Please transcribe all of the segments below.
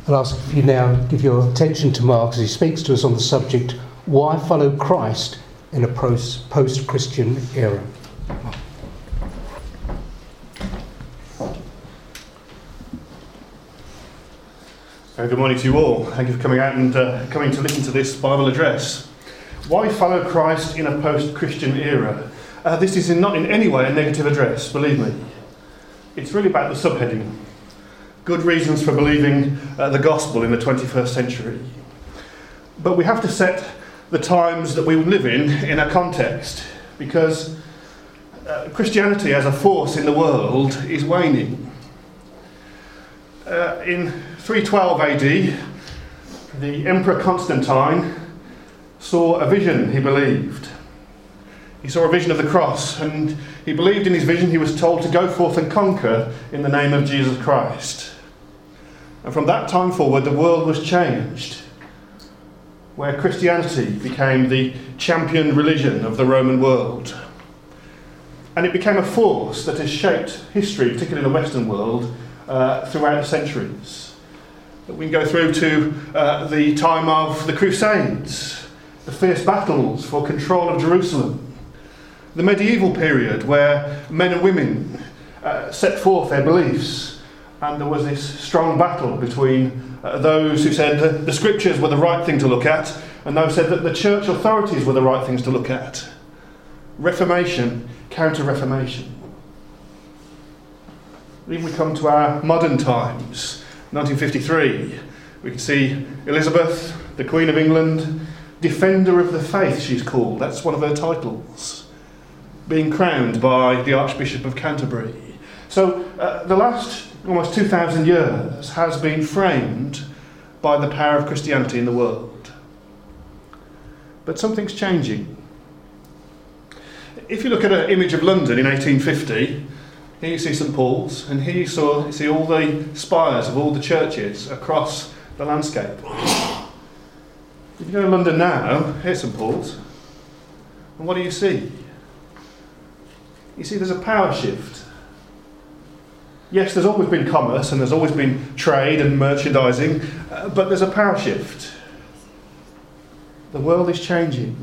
I'll ask if you now give your attention to Mark as he speaks to us on the subject, why follow Christ in a post-Christian era? Good morning to you all. Thank you for coming out and coming to listen to this Bible address. Why follow Christ in a post-Christian era? This is not in any way a negative address, believe me. It's really about the subheading. Good reasons for believing the gospel in the 21st century. But we have to set the times that we live in a context, because Christianity as a force in the world is waning. In 312 AD, the Emperor Constantine saw a vision, he believed. He saw a vision of the cross, and he believed in his vision he was told to go forth and conquer in the name of Jesus Christ. And from that time forward, the world was changed, where Christianity became the champion religion of the Roman world. And it became a force that has shaped history, particularly in the Western world, throughout the centuries. We can go through to the time of the Crusades, the fierce battles for control of Jerusalem, the medieval period where men and women set forth their beliefs, and there was this strong battle between those who said that the scriptures were the right thing to look at, and those who said that the church authorities were the right things to look at. Reformation, counter-reformation. Then we come to our modern times, 1953. We can see Elizabeth, the Queen of England, Defender of the Faith she's called, that's one of her titles, being crowned by the Archbishop of Canterbury. So the last almost 2,000 years has been framed by the power of Christianity in the world. But something's changing. If you look at an image of London in 1850, here you see St Paul's, and here you see all the spires of all the churches across the landscape. If you go to London now, here's St Paul's, and what do you see? You see there's a power shift. Yes, there's always been commerce and there's always been trade and merchandising, but there's a power shift. The world is changing.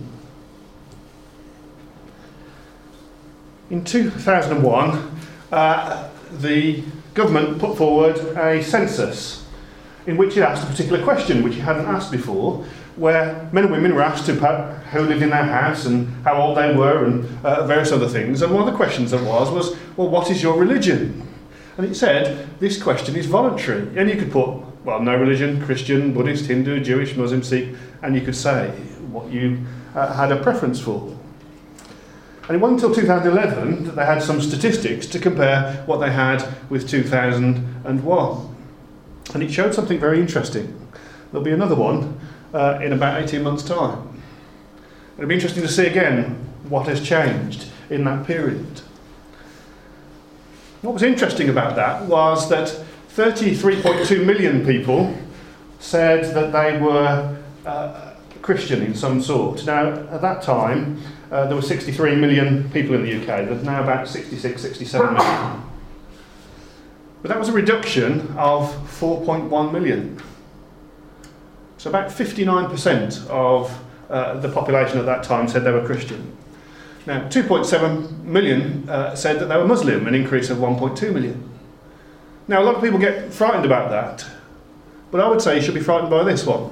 In 2001, the government put forward a census in which it asked a particular question which it hadn't asked before, where men and women were asked to who lived in their house and how old they were and various other things. And one of the questions that was, well, what is your religion? And it said, this question is voluntary. And you could put, well, no religion, Christian, Buddhist, Hindu, Jewish, Muslim, Sikh, and you could say what you had a preference for. And it wasn't until 2011 that they had some statistics to compare what they had with 2001. And it showed something very interesting. There'll be another one in about 18 months' time. It'll be interesting to see again what has changed in that period. What was interesting about that was that 33.2 million people said that they were Christian in some sort. Now, at that time, there were 63 million people in the UK. There's now about 66, 67 million. But that was a reduction of 4.1 million. So about 59% of the population at that time said they were Christian. Now, 2.7 million said that they were Muslim, an increase of 1.2 million. Now, a lot of people get frightened about that, but I would say you should be frightened by this one.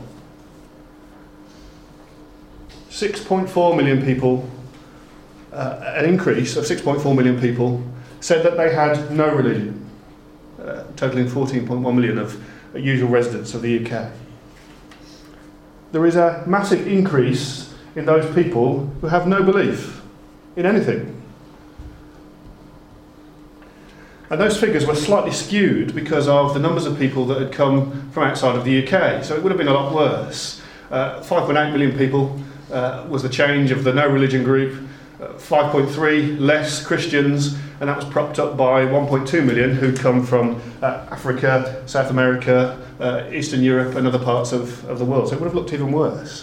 6.4 million people, an increase of 6.4 million people, said that they had no religion, totaling 14.1 million of usual residents of the UK. There is a massive increase in those people who have no belief in anything. And those figures were slightly skewed because of the numbers of people that had come from outside of the UK, so it would have been a lot worse. 5.8 million people was the change of the no religion group, 5.3 less Christians, and that was propped up by 1.2 million who'd come from Africa, South America, Eastern Europe and other parts of the world, so it would have looked even worse.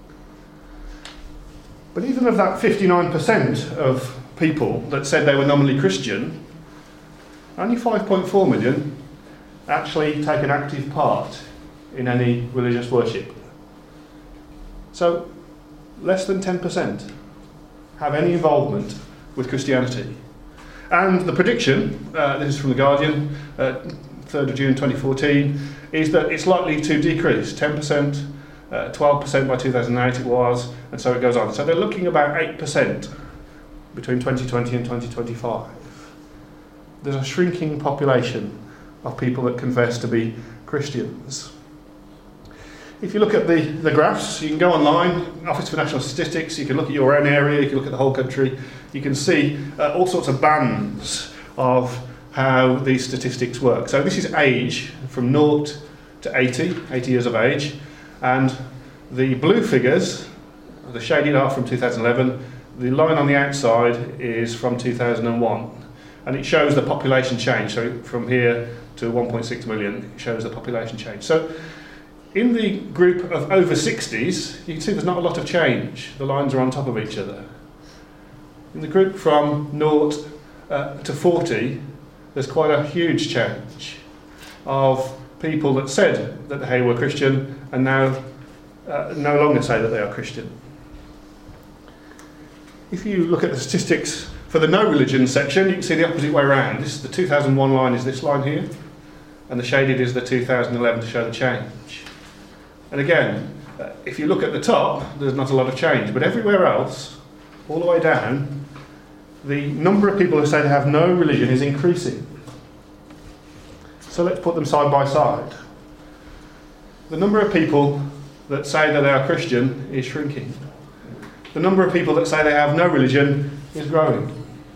But even of that 59% of people that said they were nominally Christian, only 5.4 million actually take an active part in any religious worship. So, less than 10% have any involvement with Christianity. And the prediction, this is from The Guardian, 3rd of June 2014, is that it's likely to decrease 10%, 12% by 2008 it was, and so it goes on. So they're looking about 8% between 2020 and 2025. There's a shrinking population of people that confess to be Christians. If you look at the graphs, you can go online, Office for National Statistics, you can look at your own area, you can look at the whole country, you can see all sorts of bands of how these statistics work. So this is age from 0 to 80 years of age, and the blue figures, the shaded are from 2011, the line on the outside is from 2001, and it shows the population change. So from here to 1.6 million, it shows the population change. So in the group of over 60s, you can see there's not a lot of change. The lines are on top of each other. In the group from 0 to 40, there's quite a huge change of people that said that they were Christian and now no longer say that they are Christian. If you look at the statistics for the no religion section, you can see the opposite way around. This is the 2001 line, is this line here, and the shaded is the 2011 to show the change. And again, if you look at the top, there's not a lot of change, but everywhere else, all the way down, the number of people who say they have no religion is increasing. So let's put them side by side. The number of people that say that they are Christian is shrinking. The number of people that say they have no religion is growing.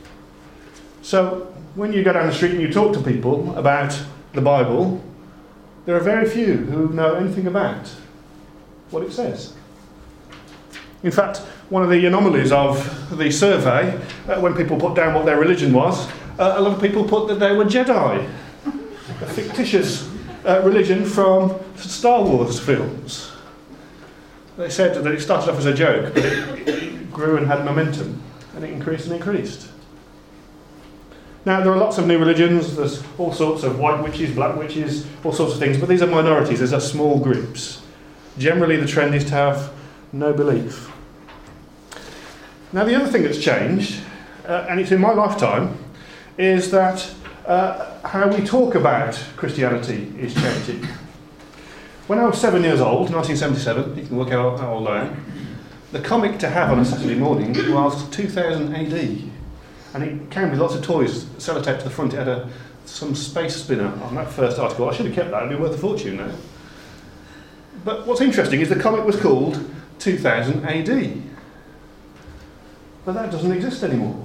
So when you go down the street and you talk to people about the Bible, there are very few who know anything about what it says. In fact, one of the anomalies of the survey, when people put down what their religion was, a lot of people put that they were Jedi, a fictitious religion from Star Wars films. They said that it started off as a joke, but it grew and had momentum, and it increased and increased. Now, there are lots of new religions. There's all sorts of white witches, black witches, all sorts of things, but these are minorities. These are small groups. Generally, the trend is to have no belief. Now, the other thing that's changed, and it's in my lifetime, is that how we talk about Christianity is changing. When I was 7 years old, 1977, you can work out how old I am, the comic to have on a Saturday morning was 2000 AD. And it came with lots of toys, sellotape to the front. It had some space spinner on that first article. I should have kept that, it'd be worth a fortune now. But what's interesting is the comic was called 2000 AD. But that doesn't exist anymore.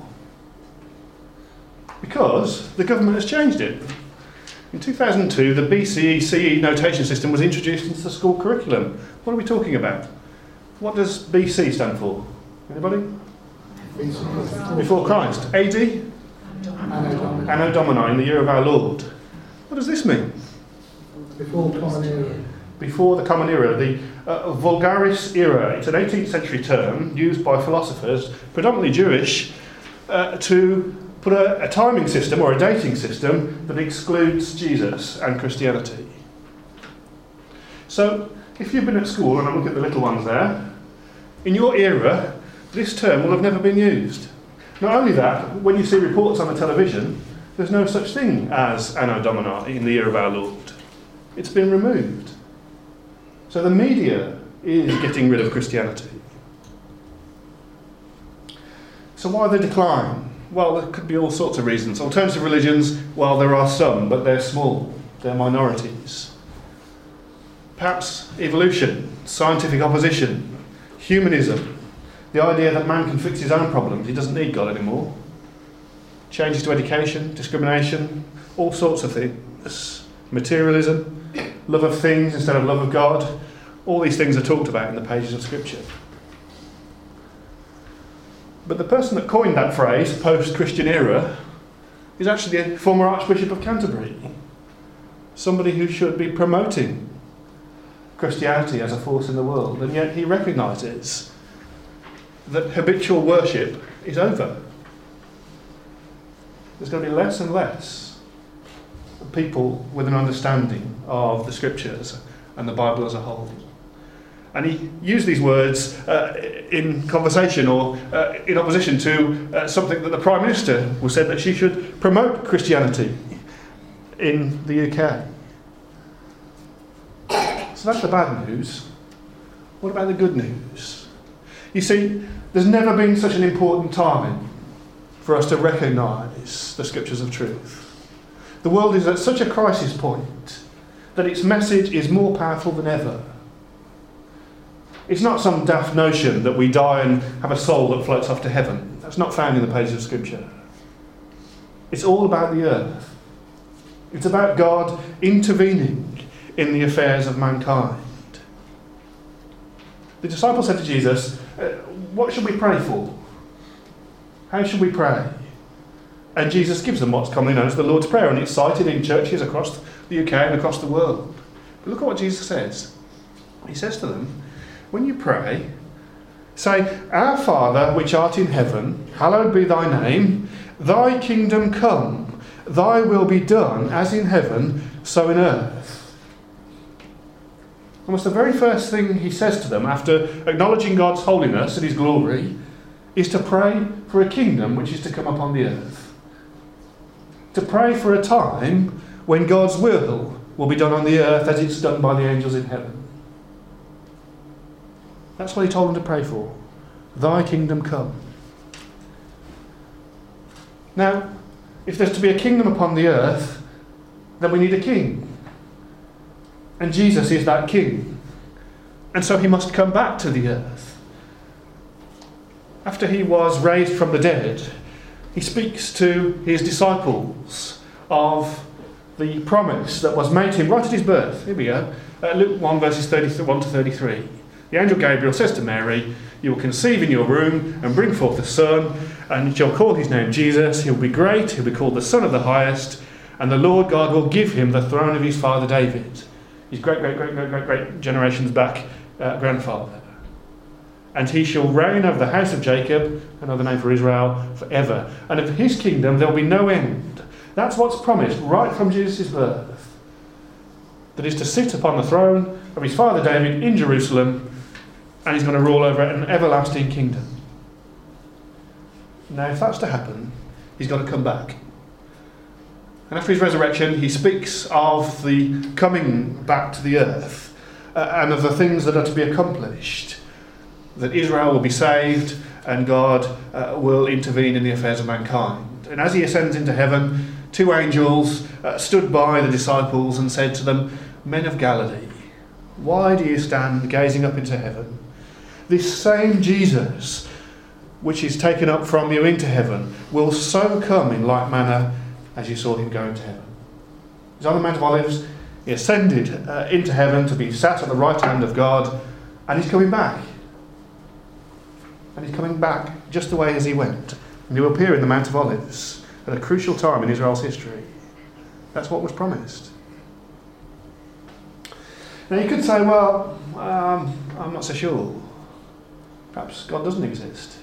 Because the government has changed it. In 2002, the BCE CE notation system was introduced into the school curriculum. What are we talking about? What does BC stand for? Anybody? Before Christ. AD? Anno Domini, in the year of our Lord. What does this mean? Before the Common Era. Before the Common Era. The Vulgaris era. It's an 18th century term used by philosophers, predominantly Jewish, to put a timing system or a dating system that excludes Jesus and Christianity. So, if you've been at school, and I look at the little ones there, in your era, this term will have never been used. Not only that, when you see reports on the television, there's no such thing as Anno Domini in the year of our Lord. It's been removed. So the media is getting rid of Christianity. So why the decline? Well, there could be all sorts of reasons. Alternative religions, well, there are some, but they're small. They're minorities. Perhaps evolution, scientific opposition, humanism, the idea that man can fix his own problems, he doesn't need God anymore. Changes to education, discrimination, all sorts of things. Materialism, love of things instead of love of God. All these things are talked about in the pages of Scripture. But the person that coined that phrase, post-Christian era, is actually the former Archbishop of Canterbury. Somebody who should be promoting Christianity as a force in the world, and yet he recognises that habitual worship is over. There's going to be less and less people with an understanding of the Scriptures and the Bible as a whole. And he used these words in conversation or in opposition to something that the Prime Minister said, that she should promote Christianity in the UK. So that's the bad news. What about the good news? You see, there's never been such an important time for us to recognise the scriptures of truth. The world is at such a crisis point that its message is more powerful than ever. It's not some daft notion that we die and have a soul that floats off to heaven. That's not found in the pages of Scripture. It's all about the earth. It's about God intervening in the affairs of mankind. The disciples said to Jesus, what should we pray for? How should we pray? And Jesus gives them what's commonly known as the Lord's Prayer, and it's cited in churches across the UK and across the world. But look at what Jesus says. He says to them, when you pray, say, Our Father which art in heaven, hallowed be thy name, thy kingdom come, thy will be done, as in heaven, so in earth. Almost the very first thing he says to them, after acknowledging God's holiness and his glory, is to pray for a kingdom which is to come upon the earth. To pray for a time when God's will be done on the earth as it's done by the angels in heaven. That's what he told them to pray for. Thy kingdom come. Now, if there's to be a kingdom upon the earth, then we need a king. And Jesus is that king. And so he must come back to the earth. After he was raised from the dead, he speaks to his disciples of the promise that was made to him right at his birth. Here we go. Luke 1 verses 31 to 33. The angel Gabriel says to Mary, you will conceive in your womb and bring forth a son, and you shall call his name Jesus. He will be great, he will be called the Son of the Highest, and the Lord God will give him the throne of his father David, his great generations back grandfather. And he shall reign over the house of Jacob, another name for Israel, forever. And of his kingdom there will be no end. That's what's promised right from Jesus' birth. That is to sit upon the throne of his father David in Jerusalem, and he's going to rule over an everlasting kingdom. Now, if that's to happen, he's got to come back. And after his resurrection, he speaks of the coming back to the earth and of the things that are to be accomplished. That Israel will be saved and God will intervene in the affairs of mankind. And as he ascends into heaven, two angels stood by the disciples and said to them, Men of Galilee, why do you stand gazing up into heaven? This same Jesus, which is taken up from you into heaven, will so come in like manner as you saw him go into heaven. He's on the Mount of Olives, he ascended into heaven to be sat at the right hand of God, and he's coming back. And he's coming back just the way as he went. And he will appear in the Mount of Olives at a crucial time in Israel's history. That's what was promised. Now you could say, well, I'm not so sure. Perhaps God doesn't exist.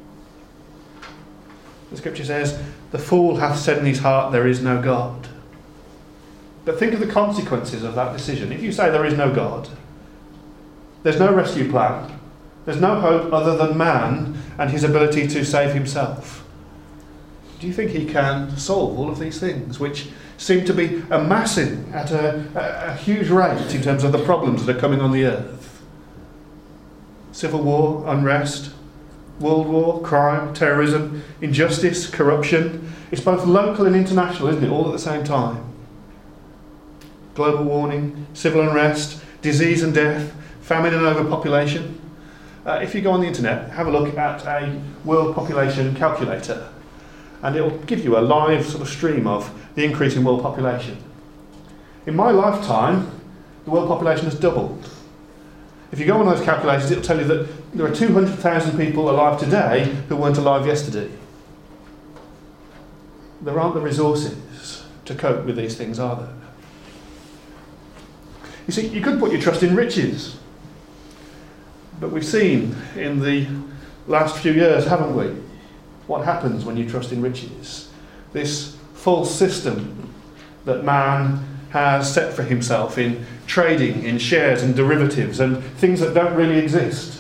The scripture says, the fool hath said in his heart, there is no God. But think of the consequences of that decision. If you say there is no God, there's no rescue plan, there's no hope other than man and his ability to save himself. Do you think he can solve all of these things, which seem to be amassing at a huge rate in terms of the problems that are coming on the earth? Civil war, unrest, world war, crime, terrorism, injustice, corruption. It's both local and international, isn't it? All at the same time. Global warming, civil unrest, disease and death, famine and overpopulation. If you go on the internet, have a look at a world population calculator, and it will give you a live sort of stream of the increase in world population. In my lifetime, the world population has doubled. If you go on those calculators, it will tell you that there are 200,000 people alive today who weren't alive yesterday. There aren't the resources to cope with these things, are there? You see, you could put your trust in riches. But we've seen in the last few years, haven't we, what happens when you trust in riches. This false system that man has set for himself in trading in shares and derivatives and things that don't really exist,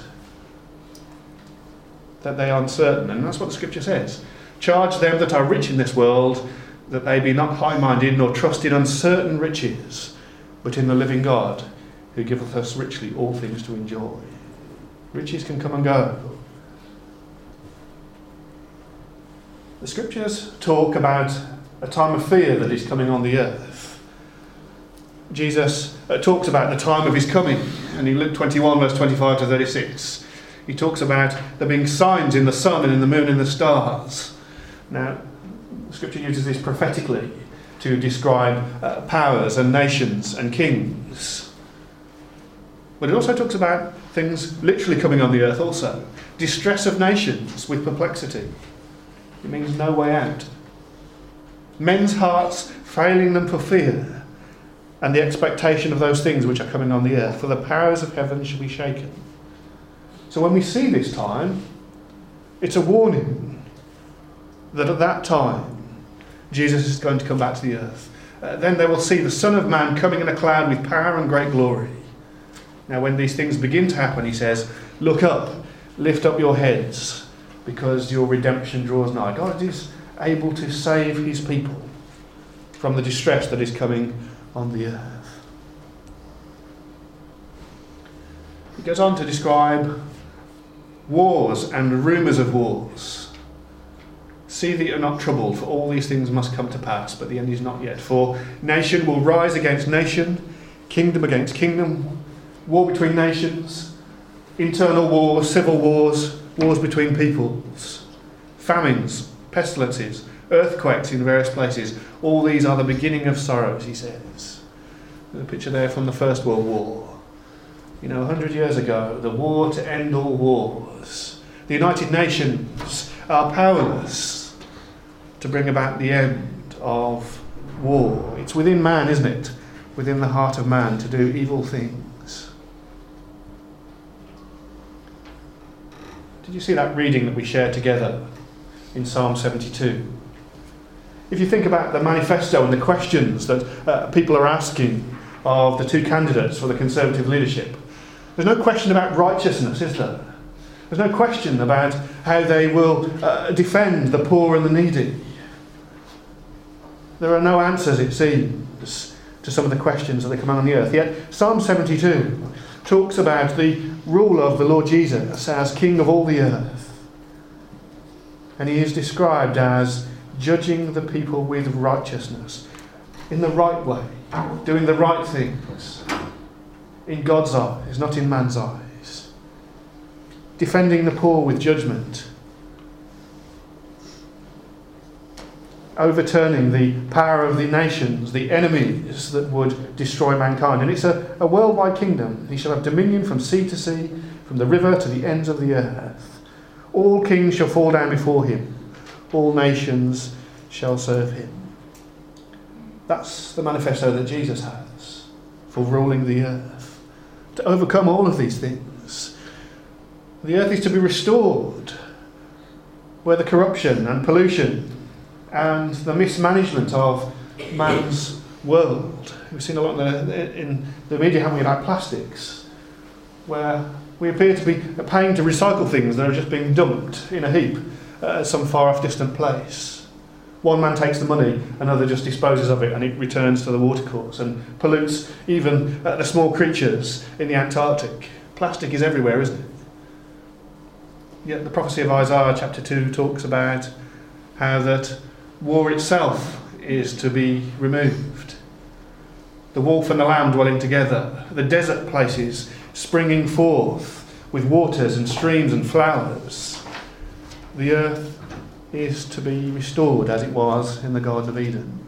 that they are uncertain. And that's what the scripture says. Charge them that are rich in this world, that they be not high-minded, nor trust in uncertain riches, but in the living God, who giveth us richly all things to enjoy. Riches can come and go. The scriptures talk about a time of fear that is coming on the earth. Jesus talks about the time of his coming, and in Luke 21 verse 25 to 36 he talks about there being signs in the sun and in the moon and in the stars. Now, scripture uses this prophetically to describe powers and nations and kings, but it also talks about things literally coming on the earth also. Distress of nations with perplexity. It means no way out. Men's hearts failing them for fear and the expectation of those things which are coming on the earth, for the powers of heaven shall be shaken. So when we see this time, it's a warning that at that time Jesus is going to come back to the earth. Then they will see the Son of Man coming in a cloud with power and great glory. Now when these things begin to happen, he says, look up, lift up your heads, because your redemption draws nigh. God is able to save his people from the distress that is coming on the earth. He goes on to describe wars and rumours of wars. See that you're not troubled, for all these things must come to pass, but the end is not yet. For nation will rise against nation, kingdom against kingdom, war between nations, internal wars, civil wars, wars between peoples, famines, pestilences, earthquakes in various places. All these are the beginning of sorrows, he says. There's a picture there from the First World War. 100 years ago, the war to end all wars. The United Nations are powerless to bring about the end of war. It's within man, isn't it? Within the heart of man to do evil things. Did you see that reading that we shared together in Psalm 72? If you think about the manifesto and the questions that people are asking of the two candidates for the Conservative leadership, there's no question about righteousness, is there? There's no question about how they will defend the poor and the needy. There are no answers, it seems, to some of the questions that come on the earth. Yet Psalm 72 talks about the rule of the Lord Jesus as King of all the earth. And he is described as judging the people with righteousness, in the right way, doing the right things, in God's eyes, not in man's eyes, defending the poor with judgment, overturning the power of the nations, the enemies that would destroy mankind. And it's a worldwide kingdom. He shall have dominion from sea to sea, from the river to the ends of the earth. All kings shall fall down before him. All nations shall serve him. That's the manifesto that Jesus has for ruling the earth. To overcome all of these things. The earth is to be restored, where the corruption and pollution and the mismanagement of man's world. We've seen a lot in the media, haven't we, about plastics, where we appear to be paying to recycle things that are just being dumped in a heap at some far off distant place. One man takes the money, another just disposes of it, and it returns to the watercourse and pollutes even the small creatures in the Antarctic. Plastic is everywhere, isn't it? Yet the prophecy of Isaiah chapter 2 talks about how that war itself is to be removed. The wolf and the lamb dwelling together, the desert places springing forth with waters and streams and flowers. The earth is to be restored as it was in the Garden of Eden.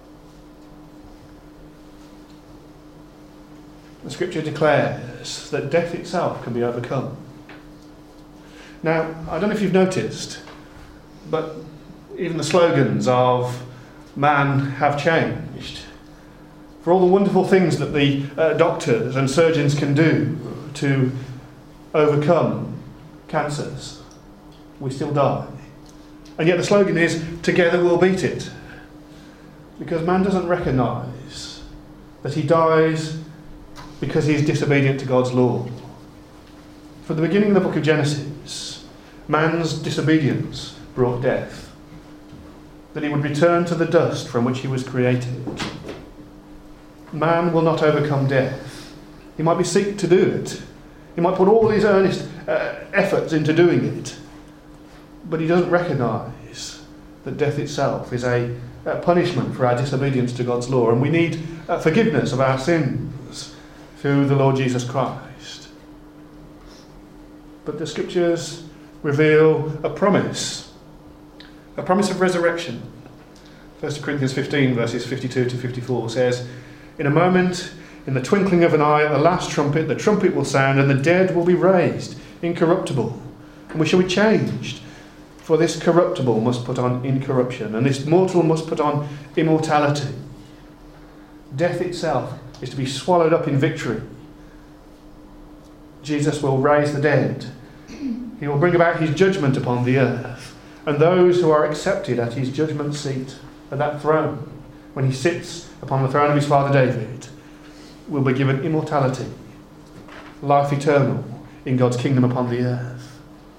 The scripture declares that death itself can be overcome. Now, I don't know if you've noticed, but even the slogans of man have changed. For all the wonderful things that the doctors and surgeons can do to overcome cancers, we still die. And yet the slogan is, together we'll beat it. Because man doesn't recognise that he dies because he is disobedient to God's law. From the beginning of the book of Genesis, man's disobedience brought death. That he would return to the dust from which he was created. Man will not overcome death. He might be seeking to do it. He might put all his earnest efforts into doing it. But he doesn't recognise that death itself is a punishment for our disobedience to God's law. And we need forgiveness of our sins through the Lord Jesus Christ. But the Scriptures reveal a promise of resurrection. 1 Corinthians 15 verses 52 to 54 says, "In a moment, in the twinkling of an eye, at the last trumpet, the trumpet will sound, and the dead will be raised, incorruptible, and we shall be changed. For this corruptible must put on incorruption, and this mortal must put on immortality." Death itself is to be swallowed up in victory. Jesus will raise the dead. He will bring about his judgment upon the earth, and those who are accepted at his judgment seat, at that throne, when he sits upon the throne of his father David, will be given immortality, life eternal in God's kingdom upon the earth.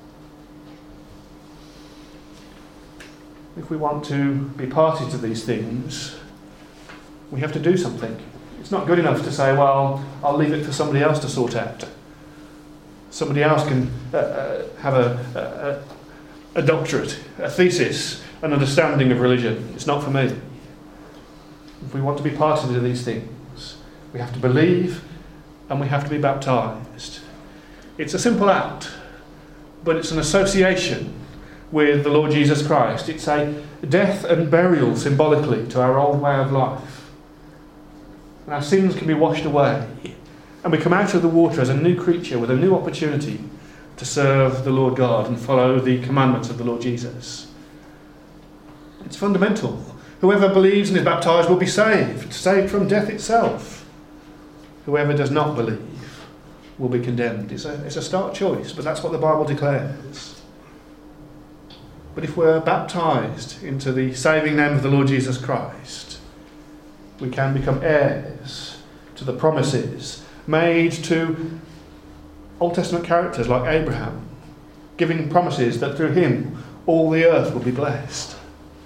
If we want to be party to these things, we have to do something. It's not good enough to say, well, I'll leave it for somebody else to sort out. Somebody else can have a doctorate, a thesis, an understanding of religion. It's not for me. If we want to be party to these things, we have to believe and we have to be baptised. It's a simple act, but it's an association with the Lord Jesus Christ. It's a death and burial symbolically to our old way of life. And our sins can be washed away, and we come out of the water as a new creature with a new opportunity to serve the Lord God and follow the commandments of the Lord Jesus. It's fundamental. Whoever believes and is baptised will be saved from death itself. Whoever does not believe will be condemned. It's a stark choice, but that's what the Bible declares. But if we're baptised into the saving name of the Lord Jesus Christ, we can become heirs to the promises made to Old Testament characters like Abraham, giving promises that through him all the earth will be blessed.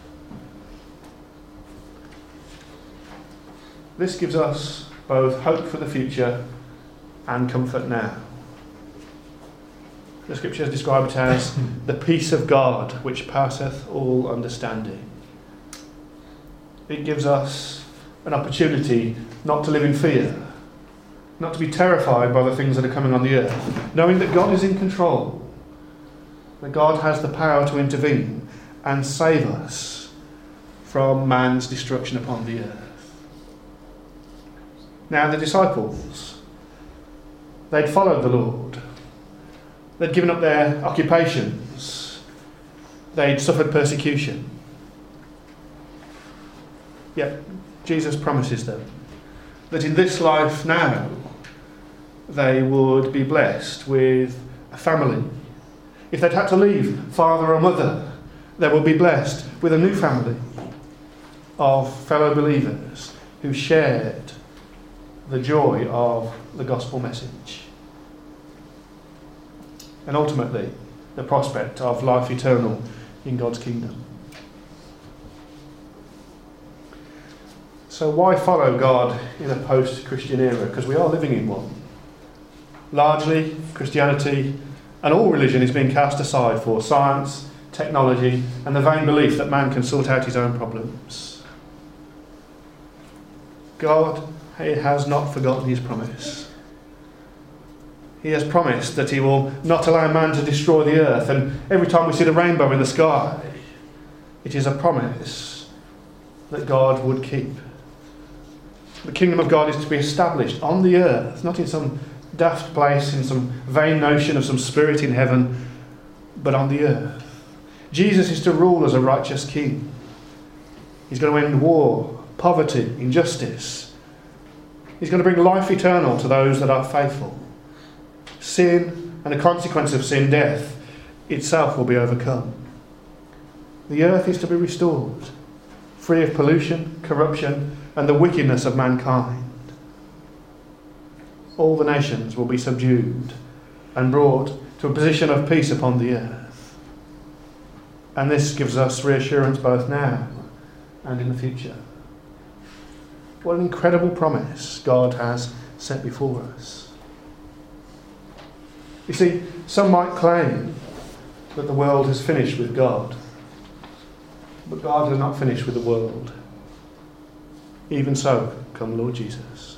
This gives us both hope for the future and comfort now. The Scriptures describe it as the peace of God which passeth all understanding. It gives us an opportunity not to live in fear, not to be terrified by the things that are coming on the earth, knowing that God is in control, that God has the power to intervene and save us from man's destruction upon the earth. Now the disciples, they'd followed the Lord. They'd given up their occupations. They'd suffered persecution. Yet Jesus promises them that in this life now they would be blessed with a family. If they'd had to leave father or mother, they would be blessed with a new family of fellow believers who shared the joy of the gospel message. And ultimately, the prospect of life eternal in God's kingdom. So why follow God in a post-Christian era? Because we are living in one. Largely, Christianity and all religion is being cast aside for science, technology, and the vain belief that man can sort out his own problems. God has not forgotten his promise. He has promised that he will not allow man to destroy the earth, and every time we see the rainbow in the sky, it is a promise that God would keep. The kingdom of God is to be established on the earth, not in some daft place, in some vain notion of some spirit in heaven, but on the earth. Jesus is to rule as a righteous king. He's going to end war, poverty, injustice. He's going to bring life eternal to those that are faithful. Sin and the consequence of sin, death, itself will be overcome. The earth is to be restored, free of pollution, corruption, and the wickedness of mankind. all the nations will be subdued and brought to a position of peace upon the earth. And this gives us reassurance both now and in the future. What an incredible promise God has set before us. You see, some might claim that the world has finished with God. But God has not finished with the world. Even so, come Lord Jesus.